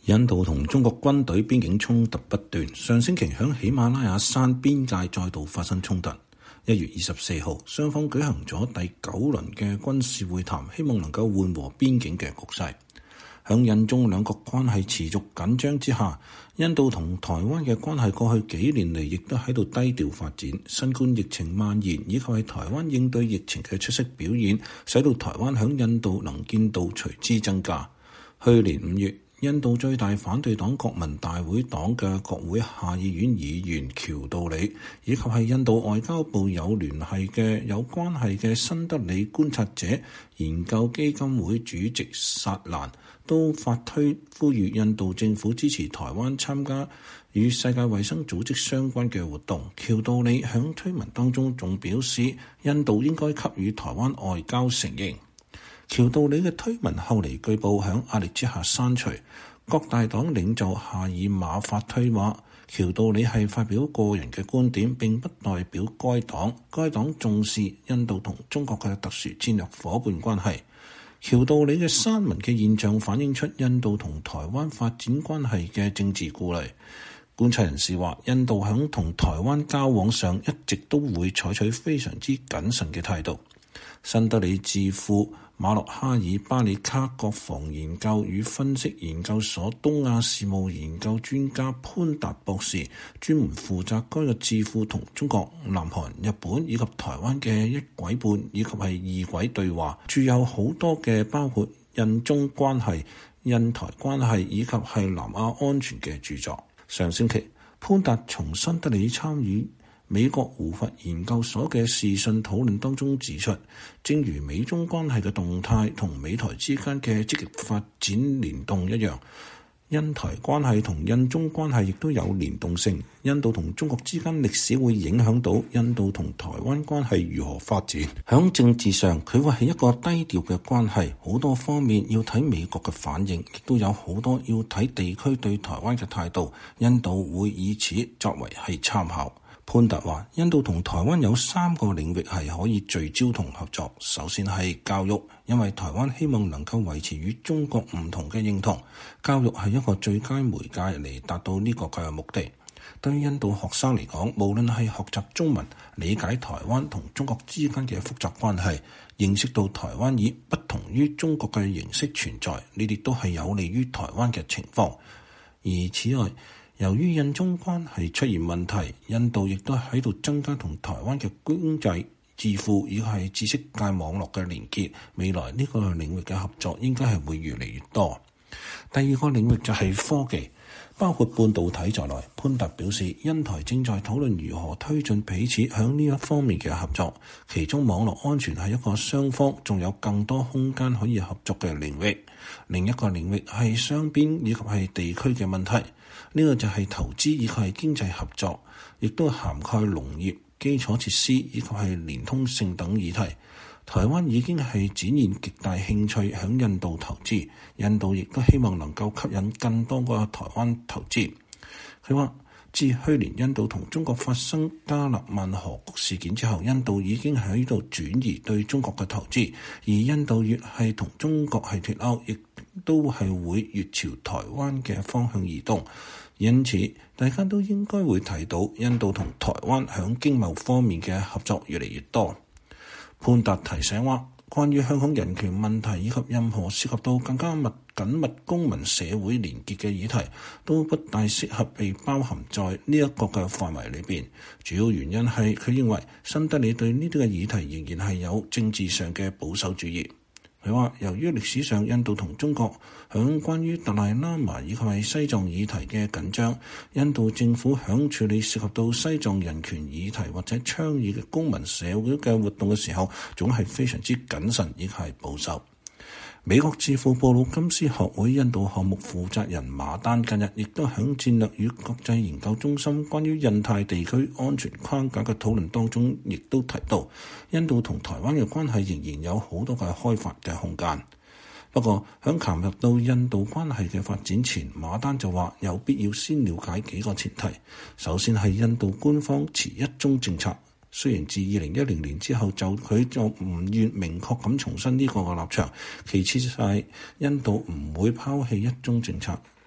印度同中國軍隊邊境衝突不斷，上星期響喜馬拉雅山邊界再度發生衝突。1月24號，雙方舉行咗第9輪嘅軍事會談，希望能夠緩和邊境嘅局勢。響印中兩國關係持續緊張之下，印度同台灣嘅關係過去幾年嚟亦都喺度低調發展。新冠疫情蔓延以及係台灣應對疫情嘅出色表現，使到台灣響印度能見度隨之增加。去年5月，印度最大反對黨國民大會黨嘅國會下議院議員喬道理，以及係印度外交部有關係嘅新德里觀察者研究基金會主席薩蘭，都發推呼籲印度政府支持台灣參加與世界衛生組織相關嘅活動。喬道理響推文當中仲表示，印度應該給予台灣外交承認。喬道理嘅推文後嚟據報響壓力之下刪除。各大黨領袖夏爾馬發推話，喬道理係發表個人嘅觀點，並不代表該黨。該黨重視印度同中國嘅特殊戰略夥伴關係。喬道理嘅刪文嘅現象反映出印度同台灣發展關係嘅政治顧慮。觀察人士話，印度響同台灣交往上一直都會採取非常之謹慎嘅態度。新德里智庫馬洛哈爾巴里卡國防研究與分析研究所東亞事務研究專家潘達博士，專門負責該個智庫同中國、南韓、日本以及台灣嘅一軌半以及係二軌對話，著有好多嘅包括印中關係、印台關係以及係南亞安全嘅著作。上星期，潘達從新德里參與美國胡佛研究所嘅視訊討論當中指出，正如美中關係嘅動態同美台之間嘅積極發展聯動一樣，印台關係同印中關係亦都有聯動性。印度同中國之間歷史會影響到印度同台灣關係如何發展。響政治上，佢會係一個低調嘅關係，好多方面要睇美國嘅反應，亦都有好多要睇地區對台灣嘅態度。印度會以此作為係參考。潘達話，印度同台灣有3個領域係可以聚焦同合作。首先係教育，因為台灣希望能夠維持與中國唔同嘅認同，教育係一個最佳媒介嚟達到呢個嘅目的。對於印度學生嚟講，無論係學習中文、理解台灣同中國之間嘅複雜關係、認識到台灣以不同於中國嘅形式存在，呢啲都係有利於台灣嘅情況。而此外，由於印中關係出現問題，印度亦都喺度增加同台灣嘅經濟、智庫以及係知識界網絡嘅連結。未來呢個領域嘅合作應該係會越嚟越多。第二個領域就係科技，包括半導體在內。潘達表示，印台正在討論如何推進彼此響呢一方面嘅合作，其中網絡安全係一個雙方仲有更多空間可以合作嘅領域。另一個領域係雙邊以及係地區嘅問題。呢個就係投資以及係經濟合作，亦都涵蓋農業、基礎設施以及係連通性等議題。台灣已經係展現極大興趣響印度投資，印度亦都希望能夠吸引更多個台灣投資。佢話，自去年印度同中國發生加勒萬河谷事件之後，印度已經喺度轉移對中國嘅投資，而印度越係同中國係脫鈎，亦都係會越朝台灣嘅方向移動。因此，大家都應該會睇到印度同台灣響經貿方面嘅合作越嚟越多。潘達提醒話，關於香港人權問題以及任何涉及到更加緊密公民社會連結嘅議題，都不大適合被包含在呢一個嘅範圍裏邊。主要原因係佢認為新德里對呢啲嘅議題仍然係有政治上嘅保守主義。佢話，由於歷史上印度同中國響關於達賴喇嘛以及係西藏議題嘅緊張，印度政府響處理涉及到西藏人權議題或者倡議嘅公民社會嘅活動嘅時候，總係非常之謹慎以及係保守。美國智庫布魯金斯學會印度項目負責人馬丹近日亦都喺戰略與國際研究中心關於印太地區安全框架嘅討論當中，亦都提到印度同台灣嘅關係仍然有好多嘅開發嘅空間。不過喺談入到印度關係嘅發展前，馬丹就話有必要先了解幾個前提。首先係印度官方持一中政策。雖然自2010年之後佢就唔願明確咁重申呢個嘅立場，其次就係印度唔會拋棄一中政策。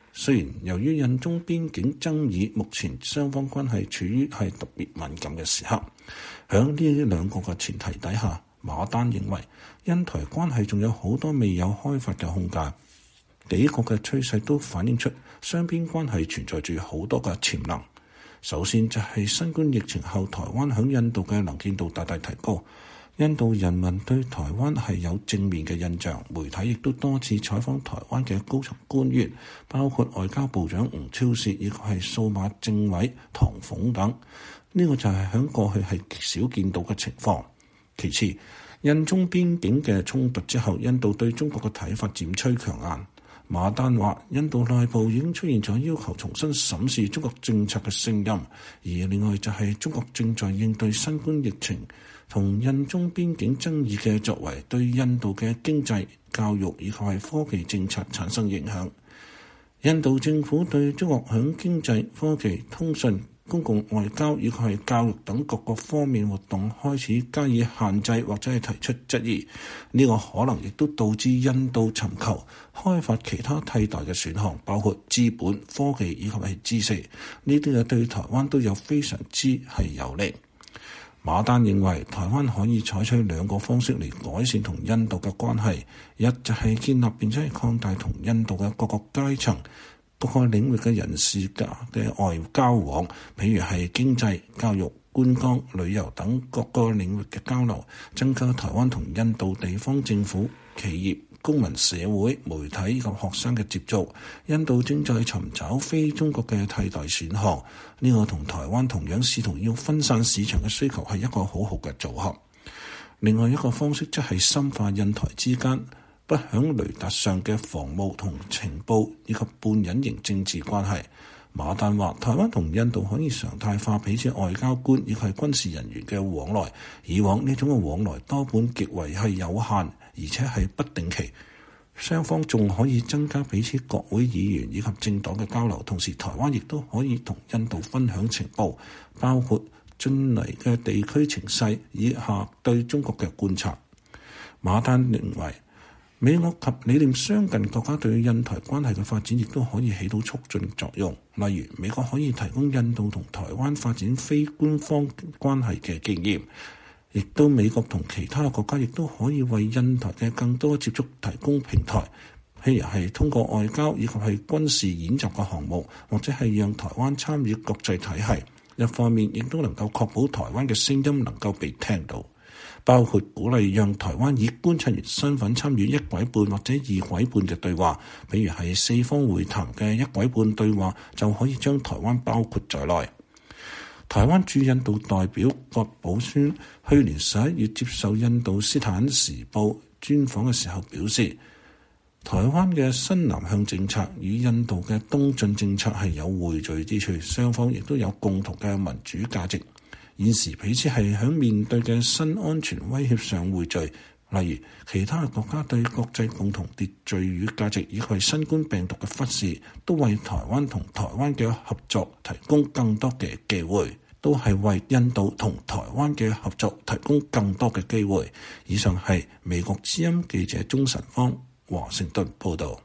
雖然由於印中邊境爭議，目前雙方關係處於特別敏感嘅時刻，喺呢兩個嘅前提底下，馬丹認為印台關係仲有好多未有開發嘅空間。幾個嘅趨勢都反映出雙邊關係存在住好多嘅潛能。首先就係新冠疫情後，台灣響印度嘅能見度大大提高，印度人民對台灣係有正面嘅印象，媒體亦都多次採訪台灣嘅高層官員，包括外交部長吳釗燮，以及係數碼政委唐鳳等。呢個就係響過去係極少見到嘅情況。其次，印中邊境嘅衝突之後，印度對中國嘅睇法漸趨強硬。馬丹話，印度內部已經出現咗要求重新審視中國政策嘅聲音，而另外就係中國正在應對新冠疫情同印中邊境爭議嘅作為，對印度嘅經濟、教育以及係科技政策產生影響。印度政府對中國響經濟、科技、通訊、公共外交以及係教育等各個方面活動開始加以限制或者係提出質疑，呢個可能亦都導致印度尋求開發其他替代嘅選項，包括資本、科技以及係知識，呢啲嘅對台灣都有非常之係有利。馬丹認為台灣可以採取兩個方式嚟改善同印度嘅關係，一就係建立並且係擴大同印度嘅各個階層、各個領域嘅人士嘅外交往，譬如係經濟、教育、觀光、旅遊等各個領域嘅交流，增加台灣同印度地方政府、企業、公民社會、媒體以及學生嘅接觸。印度正在尋找非中國嘅替代選項，呢個同台灣同樣試圖要分散市場嘅需求係一個好好嘅組合。另外一個方式則係深化印台之間不響雷達上嘅防務同情報以及半隱形政治關係。馬丹話，台灣同印度可以常態化彼此外交官以及軍事人員嘅往來，以往呢種嘅往來多半極為係有限，而且係不定期。雙方仲可以增加彼此國會議員以及政黨嘅交流，同時台灣亦都可以同印度分享情報，包括近嚟嘅地區情勢以下對中國嘅觀察。馬丹認為，美國及理念相近國家對印台關係嘅發展亦都可以起到促進作用，例如美國可以提供印度同台灣發展非官方關係嘅經驗，亦都美國同其他國家亦都可以為印台嘅更多接觸提供平台，譬如係通過外交以及係軍事演習嘅項目，或者係讓台灣參與國際體系，一方面亦都能夠確保台灣嘅聲音能夠被聽到。包括鼓勵讓台灣以觀察員身份參與一軌半或者二軌半嘅對話，比如係四方會談嘅一軌半對話，就可以將台灣包括在內。台灣駐印度代表葛寶宣去年11月接受印度斯坦時報專訪嘅時候表示，台灣嘅新南向政策與印度嘅東進政策係有匯聚之處，雙方亦都有共同嘅民主價值。現時彼此係喺面對嘅新安全威脅上匯聚，例如其他國家對國際共同秩序與價值以及新冠病毒嘅忽視，都為台灣同台灣嘅合作提供更多嘅機會，都係為印度同台灣嘅合作提供更多嘅機會。以上係美國之音記者鍾晨芳華盛頓報導。